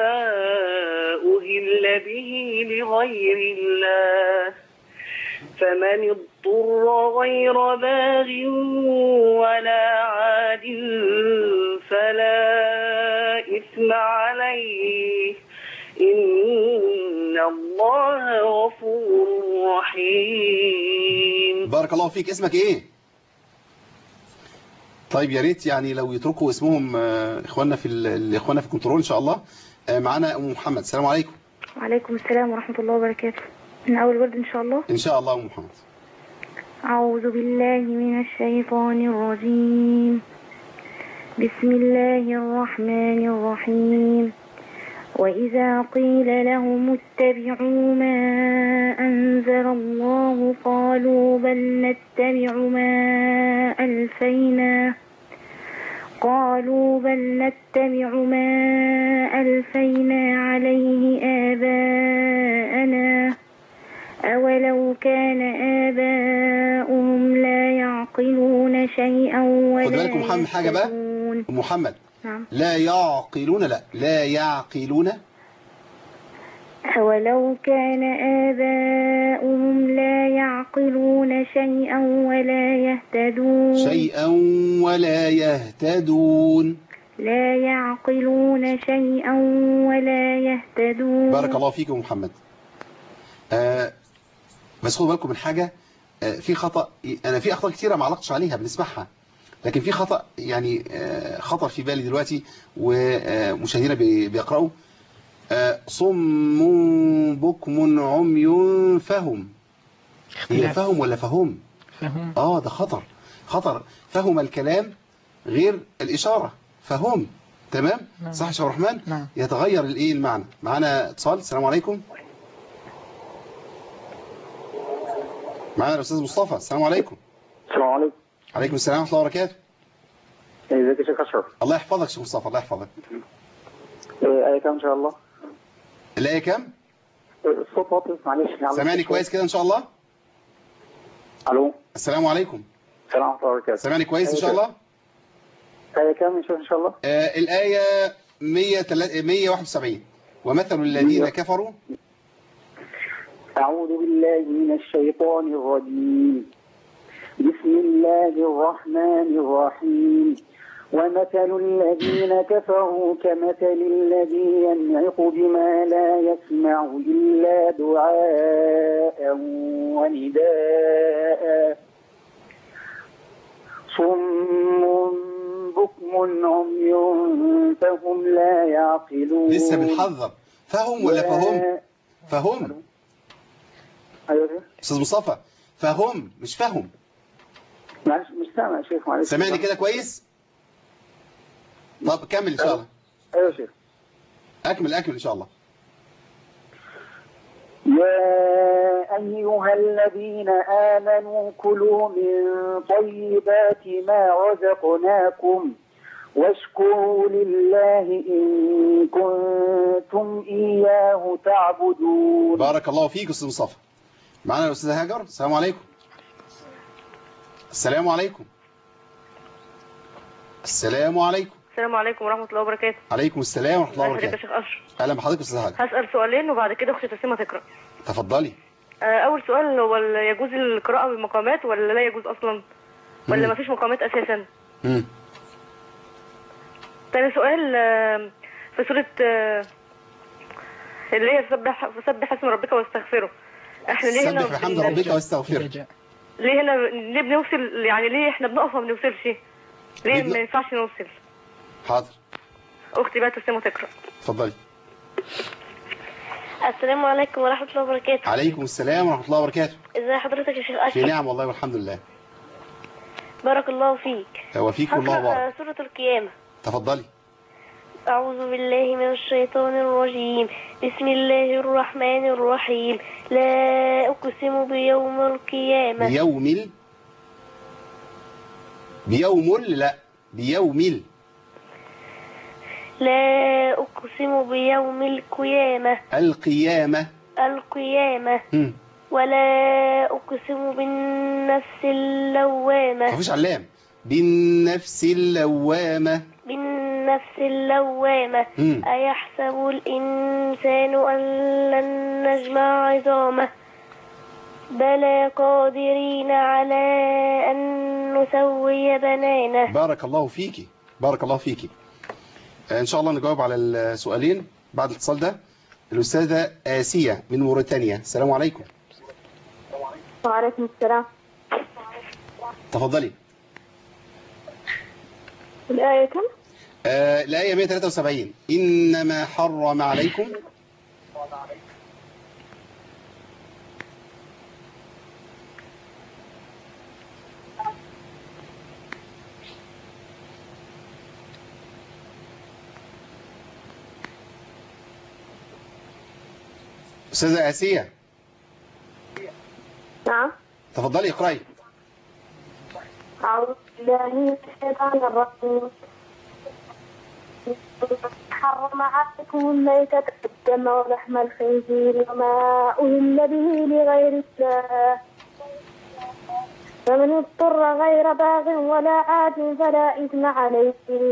أهل به لغير الله فمن اضطر غير باغ ولا عاد فلا إثم عليه إن الله غفور رحيم. بارك الله فيك. اسمك ايه؟ طيب يا ريت يعني لو يتركوا اسمهم آه، اخواننا في ال- اخواننا في الكنترول ان شاء الله. آه، معانا ام محمد. السلام عليكم. وعليكم السلام ورحمة الله وبركاته. من أول ورد إن شاء الله. ان شاء الله ام محمد. أعوذ بالله من الشيطان الرجيم. بسم الله الرحمن الرحيم. وإذا قيل لهم اتبعوا ما أنزل الله قالوا بل نتبع ما ألفينا قالوا بل نتبع ما ألفينا عليه آباءنا أولو كان آباؤهم لا يعقلون شيئا ولا خد بالكم محمد حاجه بقى. يهتدون. ام محمد نعم. لا يعقلون، لا لا يعقلون. أولو كان آباؤهم لا يعقلون شيئا ولا يهتدون شيئا ولا يهتدون. لا يعقلون شيئا ولا يهتدون. بارك الله فيكم يا محمد. آه بس خدوا بالكم من حاجه. آه في خطأ، انا في اخطاء كتيره ما علقتش عليها بنسمعها، لكن في خطأ يعني آه خطر في بالي دلوقتي ومشاهدينا بي- بيقرأوا. آه صم بكم عمي فهم. هي فهم ولا فهم؟ فهم. اه ده خطر خطر. فهم الكلام غير الإشارة. فهم. تمام. نعم. صح يا شيخ الرحمن. نعم. يتغير الايه المعنى. معانا اتصال. السلام عليكم. معانا الاستاذ مصطفى. السلام عليكم. السلام عليكم. عليكم السلام ورحمه الله وبركاته. ازيك يا شيخ أشرف؟ الله يحفظك يا شيخ مصطفى. الله يحفظك. آية كام إن شاء الله؟ الايه كام؟ الصوت واطي معلش. سامعني كويس كده ان شاء الله؟ ألو. السلام عليكم. السلام ورحمة الله وبركاته. سامعني كويس ان شاء الله؟ آية كام إن شاء الله؟ آه الآية مية وواحد وسبعين. ومثل الذين كفروا. أعوذ بالله من الشيطان الرجيم. بسم الله الرحمن الرحيم. ومثل الذين كفروا كمثل الذي ينعق بما لا يسمع إلا دعاء ونداء صم بكم عمي فهم لا يعقلون. لسه بنحذر. فهم ولا فهم؟ فهم. أيوة. استاذ مصطفى فهم مش فهم. معلش مش سامع يا شيخ. معلش. سامعني كده كويس؟ طب كمل ان شاء الله. أيوة يا شيخ. اكمل اكمل ان شاء الله. يا أيها الذين آمنوا كلوا من طيبات ما رزقناكم واشكروا لله إن كنتم إياه تعبدون. بارك الله فيك استاذ مصطفى. معانا الاستاذ هاجر. السلام عليكم. السلام عليكم. السلام عليكم. السلام عليكم ورحمة الله وبركاته. عليكم السلام ورحمة الله ازيك يا وبركاته. شيخ أشرف؟ أهلا بحضرتك أستاذ هاجر. هسأل سؤالين وبعد كده أختي تسليمة تقرأ. تفضلي. آه، أول سؤال هو ال- يجوز القراءة بالمقامات ولا لا يجوز أصلا؟ ولا مم. مفيش مقامات أساسا؟ مم. تاني سؤال، آه، في سورة آه، اللي هي سبح فسبح اسم ربك واستغفره. احنا ليه هنا سبح بحمد بن- ربك واستغفره. ليه هنا ليه بنوصل، يعني ليه احنا بنقف ما بنوصلش؟ ليه بن- ما ينفعش نوصل؟ حاضر. أختي بقى تسليمة تقرأ. اتفضلي. السلام عليكم ورحمة الله وبركاته. عليكم السلام ورحمة الله وبركاته. ازي حضرتك يا شيخ في أشرف؟ نعم والله والحمد لله. بارك الله فيك. وفيكم الله هقرأ بارك. سورة القيامة. تفضلي. أعوذ بالله من الشيطان الرجيم. بسم الله الرحمن الرحيم. لا أقسم بيوم القيامة. بيوم ال بيوم ال لا بيوم ال لا أقسم بيوم القيامة. القيامة. القيامة. هم. ولا أقسم بالنفس اللوامة. مفيش علام. بالنفس اللوامة. بالنفس اللوامة. هم. أيحسب الإنسان أن لن نجمع عظامه. بلى قادرين على أن نسوي بنانه. بارك الله فيكي. بارك الله فيكي. ان شاء الله نجاوب على السؤالين بعد الاتصال ده. الأستاذة آسية من موريتانيا. السلام عليكم. وعليكم السلام. تفضلي. الآية كم؟ آه الآية مئة وثلاثة وسبعين. إنما حرم عليكم أستاذة آسية. نعم. تفضلي اقرأي. أعوذ بالله من الشيطان الرجيم. حرم عليكم الميتة والدم ولحم الخنزير وما أهل به لغير الله فمن اضطر غير باغ ولا عاد فلا إثم عليه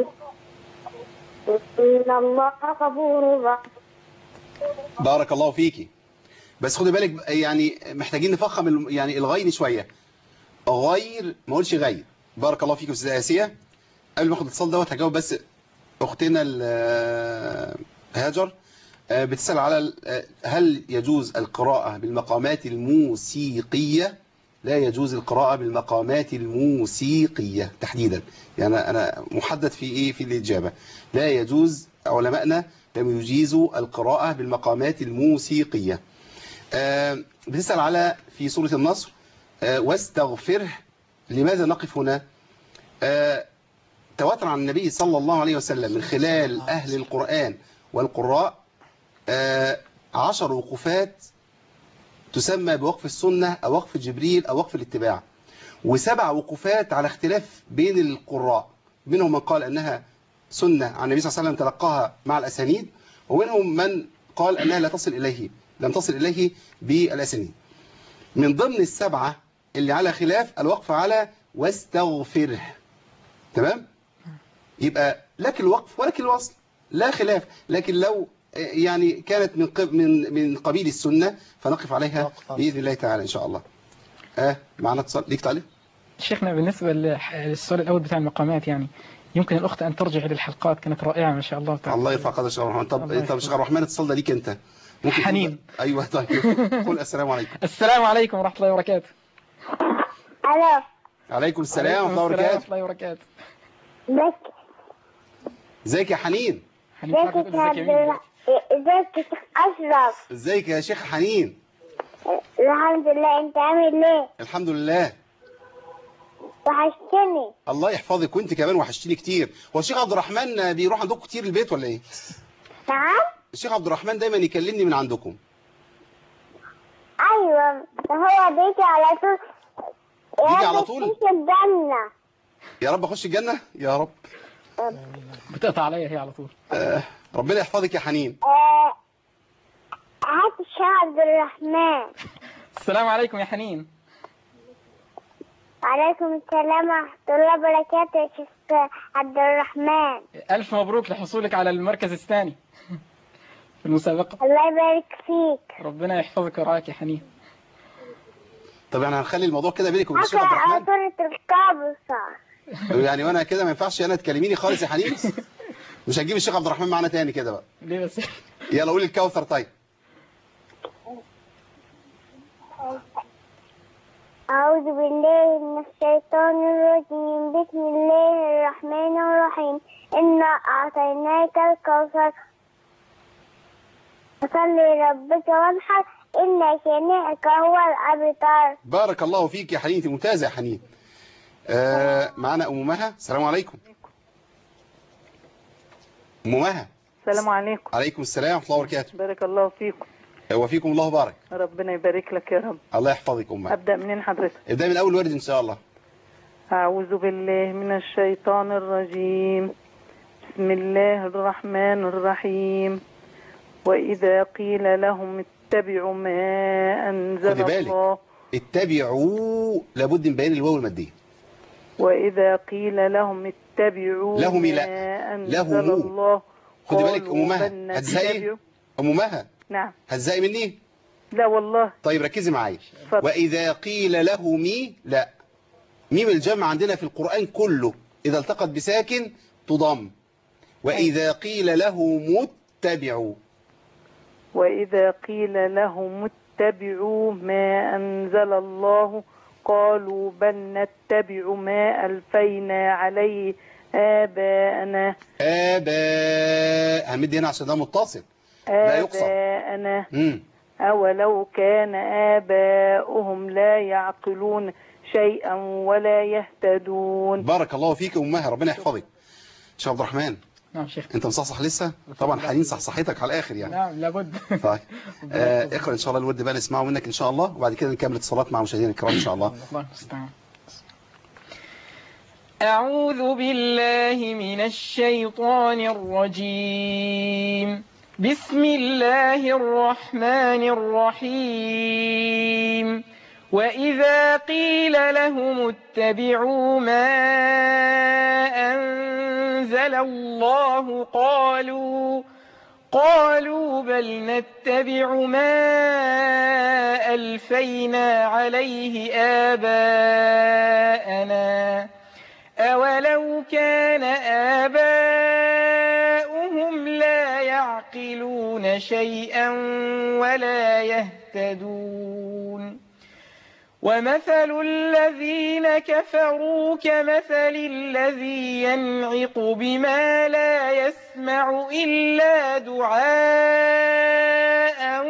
إن الله غفور رحيم. بارك الله فيكي. بس خدي بالك يعني محتاجين نفخم ال- يعني الغين شوية. غير ما اقولش غير. بارك الله فيكي أستاذة آسية. قبل ما اخد الاتصال دوت هجاوب بس. اختنا ال- هاجر آه، بتسأل على ال- آه، هل يجوز القراءة بالمقامات الموسيقية؟ لا يجوز القراءة بالمقامات الموسيقية تحديدا. يعني أنا محدد في إيه في الإجابة. لا يجوز. علماءنا لم يجيزوا القراءة بالمقامات الموسيقية. آه، بتسأل على في سورة النصر آه، واستغفره. لماذا نقف هنا؟ آه، تواتر عن النبي صلى الله عليه وسلم من خلال أهل القرآن والقراء آه، عشر وقفات تسمى بوقف السنة أو وقف جبريل أو وقف الاتباع، وسبع وقفات على اختلاف بين القراء. منهم من قال أنها سنة عن النبي صلى الله عليه وسلم تلقاها مع الأسانيد، ومنهم من قال أنها لا تصل إليه لم تصل إليه بالأسانيد. من ضمن السبعة اللي على خلاف الوقف على واستغفره. تمام؟ يبقى لك الوقف ولك الوصل لا خلاف. لكن لو يعني كانت من قب من من قبيل السنة فنقف عليها بإذن الله تعالى إن شاء الله. آه معنا اتصال ليك تعليق؟ شيخنا بالنسبة للسؤال الأول بتاع المقامات، يعني يمكن الأخت أن ترجع للحلقات، كانت رائعة ما شاء الله تعالى. الله يرفع قدر شيخ الرحمن. طب طب شيخ الرحمن اتصال ده ليك أنت ممكن حنين. أيوه طيب قول السلام عليكم. السلام عليكم ورحمة الله وبركاته. ألو. عليكم السلام ورحمة الله ورحمة وبركاته. الله وبركاته. ازيك؟ ازيك يا حنين؟ حنين ازيك حضرتك، يا ازيك يا عبد مين؟ الله؟ ازيك يا شيخ أشرف؟ ازيك يا شيخ حنين؟ الحمد لله. أنت عامل إيه؟ الحمد لله. وحشتني. الله يحفظك وانت كمان وحشتني كتير. هو الشيخ عبد الرحمن بيروح عندكم كتير البيت ولا ايه؟ نعم؟ الشيخ عبد الرحمن دايما يكلمني من عندكم. أيوة، هو بيجي على طول. بيجي يا على رب طول؟ تخش الجنة. يا رب اخش الجنة يا رب. بتقطع عليا هي على طول. آه ربنا يحفظك يا حنين. آه، هات الشيخ عبد الرحمن. السلام عليكم يا حنين. وعليكم السلام ورحمة الله وبركاته يا شيخ عبد الرحمن. ألف مبروك لحصولك على المركز الثاني في المسابقة. الله يبارك فيك. ربنا يحفظك ويرعاك يا حنين. طب يعني هنخلي الموضوع كده بينك وبين الشيخ عبد أقرأ الرحمن سورة الكبسة. يعني، وانا كده ما ينفعش انا تكلميني خالص يا حنين؟ مش هتجيب الشيخ عبد الرحمن معانا تاني كده بقى؟ ليه بس؟ يلا قولي الكوثر. طيب أعوذ بالله من الشيطان الرجيم. بسم الله الرحمن الرحيم. إنا أعطيناك الكوثر فصل لربك وانحر إن شانئك هو الأبتر. بارك الله فيك يا حنين، انت ممتازه يا حنين. آه معانا ام مها. السلام عليكم. ام مها. السلام عليكم. عليكم السلام ورحمه الله وبركاته. بارك الله فيكم. وفيكم الله بارك. ربنا يبارك لك يا رب. الله يحفظك ام مها. ابدا منين حضرتك؟ ابدا من اول ورد ان شاء الله. اعوذ بالله من الشيطان الرجيم. بسم الله الرحمن الرحيم. واذا قيل لهم اتبعوا ما انزل خدي بالك. الله. اتبعوا لابد من بيان الواو الماديه. واذا قيل لهم اتبعوا لهم ما لا. انزل لهم. الله. خدي بالك قالوا ام مها. بل هتزهقي نتبع. ام مها. نعم. هتزهقي مني؟ لا والله. طيب ركزي معايا. اتفضل. واذا قيل له مي لا. ميم الجمع عندنا في القرآن كله إذا التقت بساكن تضم. وإذا قيل له متبعوا. وإذا قيل لهم اتبعوا ما أنزل الله قالوا بل نتبع ما ألفينا عليه آباءنا. آباء همدي هنا عشان ده متصل لا يقصر. آباءنا مم. أولو كان آباؤهم لا يعقلون شيئا ولا يهتدون. بارك الله فيك أمها، ربنا يحفظك. شيخ عبد الرحمن. نعم شيخ. انت مصحصح لسه؟ طبعا حنين صحصحتك على الاخر يعني. نعم لابد. طيب آه اقرا ان شاء الله الورد بقى نسمعه منك ان شاء الله، وبعد كده نكمل اتصالات مع مشاهدينا الكرام ان شاء الله. الله المستعان. أعوذ بالله من الشيطان الرجيم. بسم الله الرحمن الرحيم. وإذا قيل لهم اتبعوا ما أنزل الله قالوا قالوا بل نتبع ما ألفينا عليه آباءنا أولو كان آباؤهم لا يعقلون شيئا ولا يهتدون. ومثل الذين كفروا كمثل الذي ينعق بما لا يسمع إلا دعاء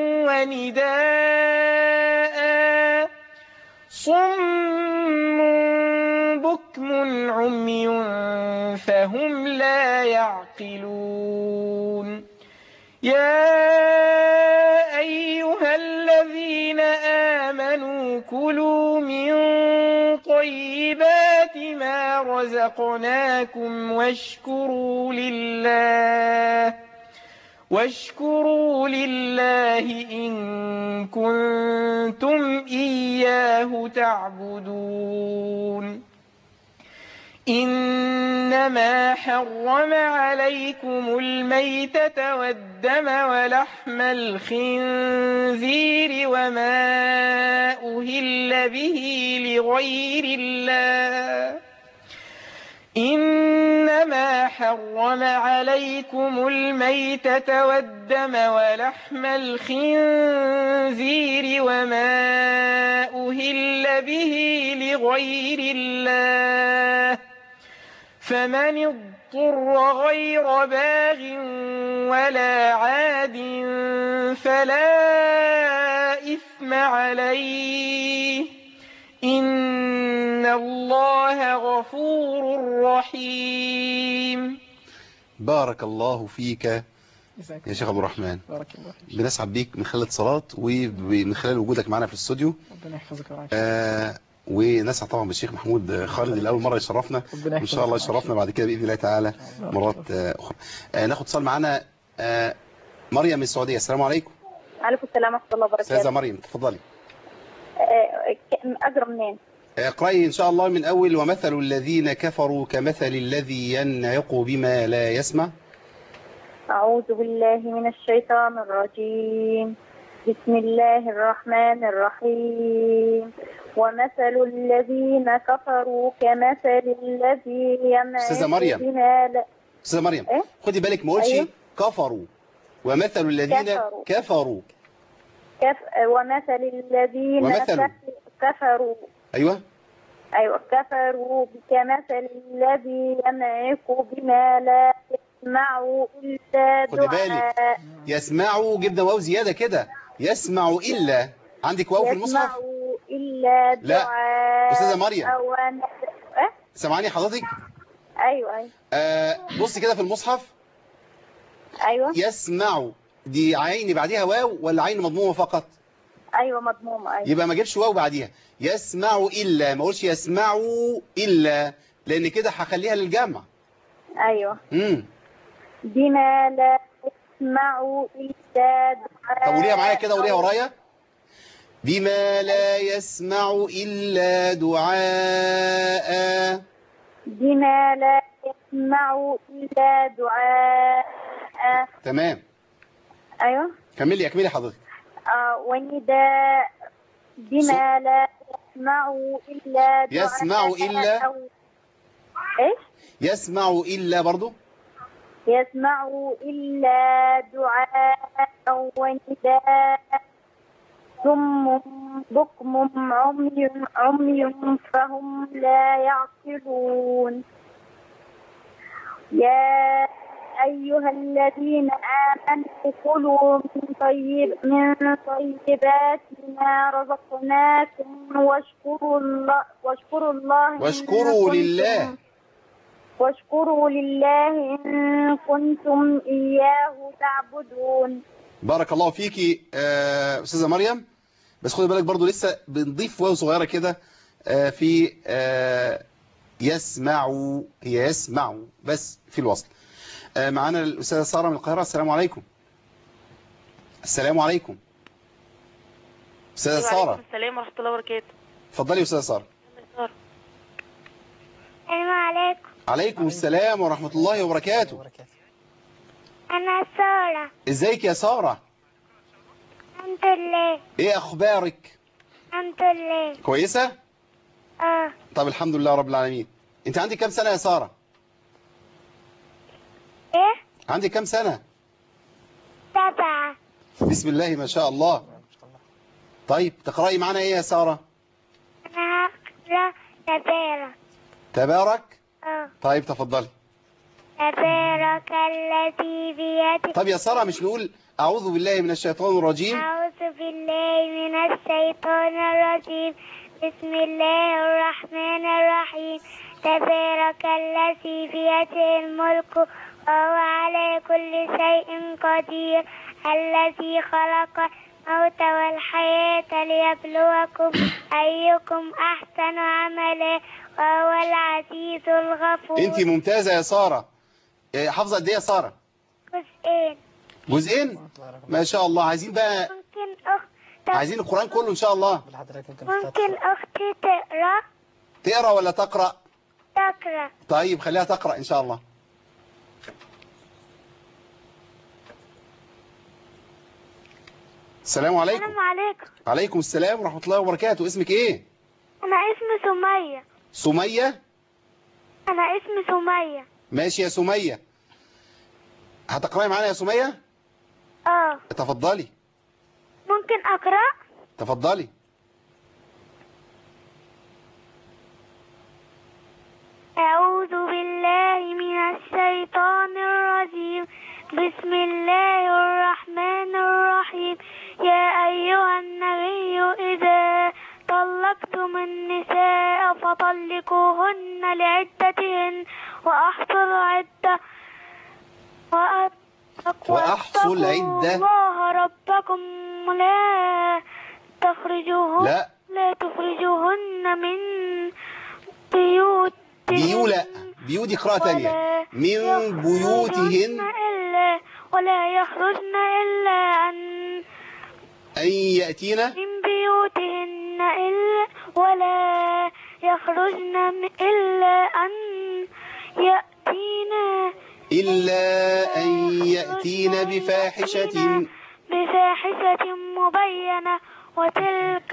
ونداء صم بكم عمي فهم لا يعقلون. يا أيها الذين آمنوا كلوا من طيبات ما رزقناكم واشكروا لله واشكروا لله إن كنتم إياه تعبدون. إنما حرم عليكم الميتة والدم ولحم الخنزير وما أهل به لغير الله إنما حرم عليكم الميتة والدم ولحم الخنزير وما أهل به لغير الله فمن اضطر غير باغ ولا عاد فلا إثم عليه إن الله غفور رحيم. بارك الله فيك يا شيخ عبد الرحمن. بارك الله فيك. بنسعد بيك من خلال الاتصالات ومن خلال وجودك معنا في الاستوديو. ربنا يحفظك ويرعاك. آه ونسعد طبعا بالشيخ محمود خالد اللي اول مره يشرفنا، ان شاء الله يشرفنا بعد كده باذن الله تعالى مرات آه اخرى. آه ناخد اتصال معانا. آه مريم من السعوديه. السلام عليكم. عليكم السلام ورحمة الله وبركاته. استاذه مريم تفضلي. أقرأ منين؟ اقرأي إن شاء الله من أول ومثل الذين كفروا كمثل الذي ينعق بما لا يسمع. أعوذ بالله من الشيطان الرجيم. بسم الله الرحمن الرحيم. ومثل الذين كفروا كمثل الذي أستاذة ينعق مريم. بما لا أستاذة مريم إيه؟ خدي بالك ما قولش أيوه. كفروا، ومثل الذين كفروا. كفروا كف... ومثل الذين ومثل. كف... كفروا أيوه أيوة كفروا كمثل الذي ينعق بما لا يسمع إلا خدي بالك دعاء. يسمعوا جبنا واو زيادة كده، يسمع إلا، عندك واو في المصحف؟ يسمع إلا لا. دعاء. أستاذة مريم. أو ن- أه؟ سامعاني حضرتك؟ أيوة أيوة آه بصي كده في المصحف، أيوة يسمع دي عين بعديها واو ولا عين مضمومة فقط؟ أيوة مضمومة أيوة. يبقى ما جبش واو بعديها، يسمع إلا، ما اقولش يسمعوا إلا، لأن كده هخليها للجمع. أيوة امم بما لا يسمع إلا دعاء. طب قوليها معايا كده، قوليها ورايا. بما لا يسمع إلا دعاء. بما لا يسمع إلا دعاء. تمام، أيوة كملي اكملي حضرتك. آه ونداء. بما لا يسمع إلا دعاء. يسمع إلا. أو إيش؟ يسمع إلا برضو. يسمع إلا دعاء ونداء. ثم بكم عمي عمي فهم لا يعقلون. يا أيها الذين آمنوا كلوا من طيب من طيبات ما رزقناكم واشكروا الله واشكروا الله إن واشكروا كنتم- لله. واشكروا لله إن كنتم إياه تعبدون. بارك الله فيكي آه، أستاذة مريم. بس خدي بالك برضو لسه بنضيف واو صغيرة كده آه، في آه، يسمعوا، هي يسمعوا بس في الوصل. آه، معانا الأستاذة سارة من القاهرة. السلام عليكم. السلام عليكم أستاذة سارة. وعليكم السلام ورحمة الله وبركاته. اتفضلي يا أستاذة سارة. سارة. السلام عليكم. عليكم السلام ورحمة الله وبركاته. أنا سارة. ازيك يا سارة؟ الحمد لله. ايه اخبارك؟ الحمد لله. كويسة؟ اه طب الحمد لله رب العالمين. انت عندك كام سنة يا سارة؟ ايه؟ عندك كام سنة؟ سبعة. بسم الله ما شاء الله. طيب تقرأي معنا ايه يا سارة؟ أنا هقرأ تبارك. تبارك. اه طيب تفضلي. تبارك الذي بيده. طب يا سارة مش نقول أعوذ بالله من الشيطان الرجيم؟ أعوذ بالله من الشيطان الرجيم. بسم الله الرحمن الرحيم. تبارك الذي بيده الملك وهو على كل شيء قدير. الذي خلق الموت والحياة ليبلوكم أيكم أحسن عملا وهو العزيز الغفور. انت ممتازة يا سارة. إيه، حافظة قد ايه يا سارة؟ جزئين. جزئين؟ ما شاء الله. عايزين بقى، ممكن أخت عايزين القرآن كله إن شاء الله. ممكن أختي تقرأ تقرأ ولا تقرأ؟ تقرأ. طيب خليها تقرأ إن شاء الله. السلام عليكم. السلام عليكم. عليكم السلام ورحمة الله وبركاته. اسمك ايه؟ أنا اسمي سمية. سمية؟ أنا اسمي سمية. ماشي يا سمية. هتقرأي معانا يا سمية؟ اه تفضلي. ممكن أقرأ؟ تفضلي. أعوذ بالله من الشيطان الرجيم. بسم الله الرحمن الرحيم. يا أيها النبي إذا طلقتم النساء فطلقوهن لعدتهن وأحصوا العدة وأحصوا العدة. الله ربكم لا تخرجوهن لا لا تخرجوهن من بيوت بيولا بيوت قراءة تانية. من بيوتهن إلا ولا يخرجن إلا أن أن يأتينا من بيوتهن إلا ولا يخرجن إلا أن يأتينا إلا أن يأتين بفاحشة بفاحشة مبينة وتلك.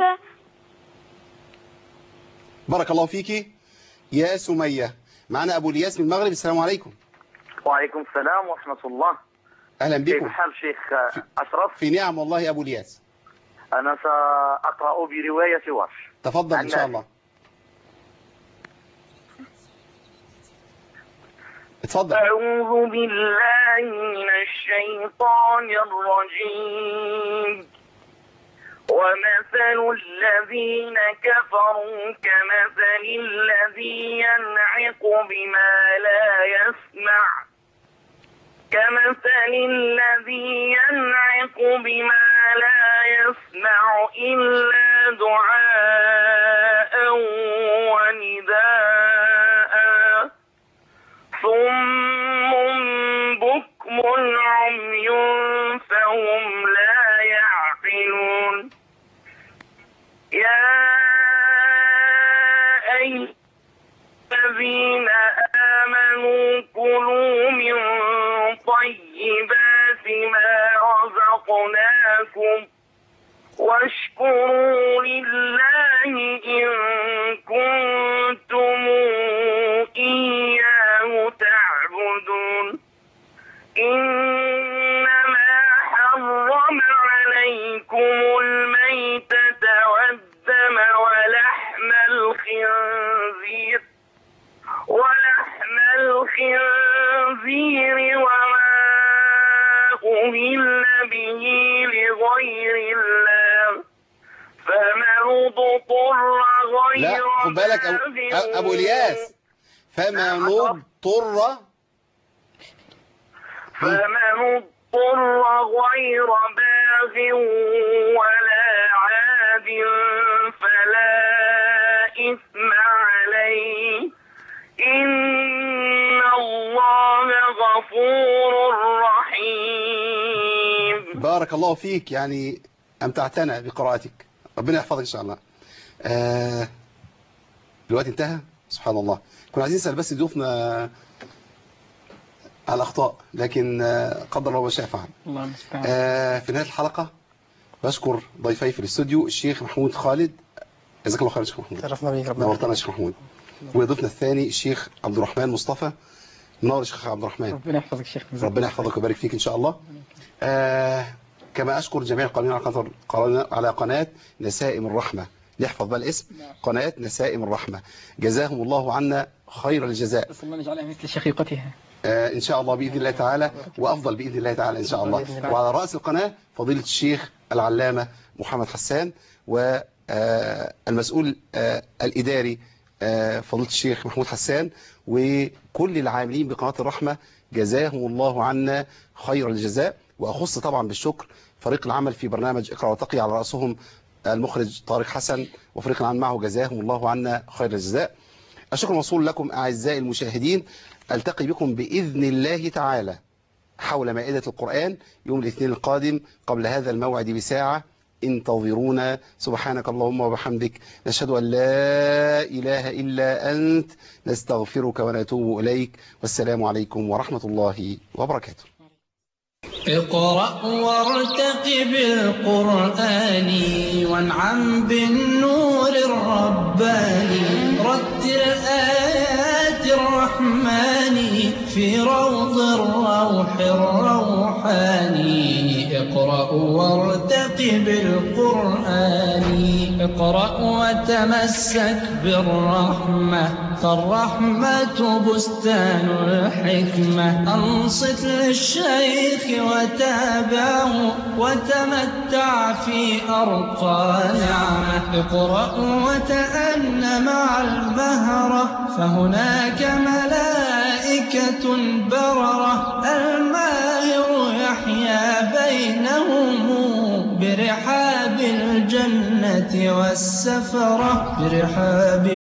بارك الله فيك يا سمية. معنا أبو الياس من المغرب. السلام عليكم. وعليكم السلام ورحمة الله. أهلا بكم. كيف الحال شيخ أشرف؟ في نعم والله يا أبو الياس. أنا سأقرأ برواية ورش. تفضل إن شاء الله. اتفضل. أعوذ بالله من الشيطان الرجيم. ومثل الذين كفروا كمثل الذي ينعق بما لا يسمع كمثل الذي ينعق بما لا يسمع إلا دعاء ونداء صم بكم عمي فهم لا يعقلون. يا أيها الذين آمنوا كلوا من طيبات ما رزقناكم واشكروا لله إن كنتم إياه تعبدون. إنما حرم عليكم الميتة والدم ولحم الخنزير ولحم الخنزير وما أهل به لغير الله فمن اضطر غير لا خد بالك أبو, أبو الياس. فمن اضطر فمن اضطر غير باغ ولا عاد فلا إثم عليه إن الله غفور رحيم. بارك الله فيك، يعني أمتعتنا بقراءتك، ربنا يحفظك إن شاء الله. آه الوقت انتهى سبحان الله. كنا عايزين نسأل بس ضيوفنا على الأخطاء، لكن قدر الله ما شاء فعل. الله المستعان. آه في نهاية الحلقة بشكر ضيفي في الاستوديو الشيخ محمود خالد. جزاك الله خير يا شيخ محمود. تشرفنا بيك، ربنا نورتنا يا شيخ محمود. وضيفنا الثاني الشيخ عبد الرحمن مصطفى. نور يا شيخ عبد الرحمن. ربنا يحفظك يا شيخ. ربنا يحفظك ويبارك فيك إن شاء الله. آه كما أشكر جميع القائمين على على قناة نسائم الرحمة. نحفظ بقى الاسم، قناة نسائم الرحمة. جزاهم الله عنا خير الجزاء. نسأل الله نجعلها مثل شقيقتها آه إن شاء الله بإذن الله تعالى، وأفضل بإذن الله تعالى إن شاء الله. وعلى رأس القناة فضيلة الشيخ العلامة محمد حسان، والمسؤول الإداري فضيلة الشيخ محمود حسان، وكل العاملين بقناة الرحمة جزاهم الله عنا خير الجزاء. وأخص طبعا بالشكر فريق العمل في برنامج اقرأ وتقي، على رأسهم المخرج طارق حسن وفريق العمل معه، جزاهم الله عنا خير الجزاء. الشكر موصول لكم أعزائي المشاهدين. ألتقي بكم بإذن الله تعالى حول مائدة القرآن يوم الاثنين القادم قبل هذا الموعد بساعة. انتظرونا. سبحانك اللهم وبحمدك، نشهد أن لا إله إلا أنت، نستغفرك ونتوب إليك، والسلام عليكم ورحمة الله وبركاته. اقرأ وارتقب القرآن وانعم بالنور الرباني، رتل آيات الرحمن في روض الروح الروحاني. اقرأ وارتقب القرآن، اقرأ وتمسك بالرحمة، فالرحمة بستان الحكمة. أنصت للشيخ وتابعه وتمتع في أرقى نعمة. اقرأ وتأن مع المهرة، فهناك ملائكة بررة. الماهر يحيا بينهم برحاب الجنة والسفرة، برحاب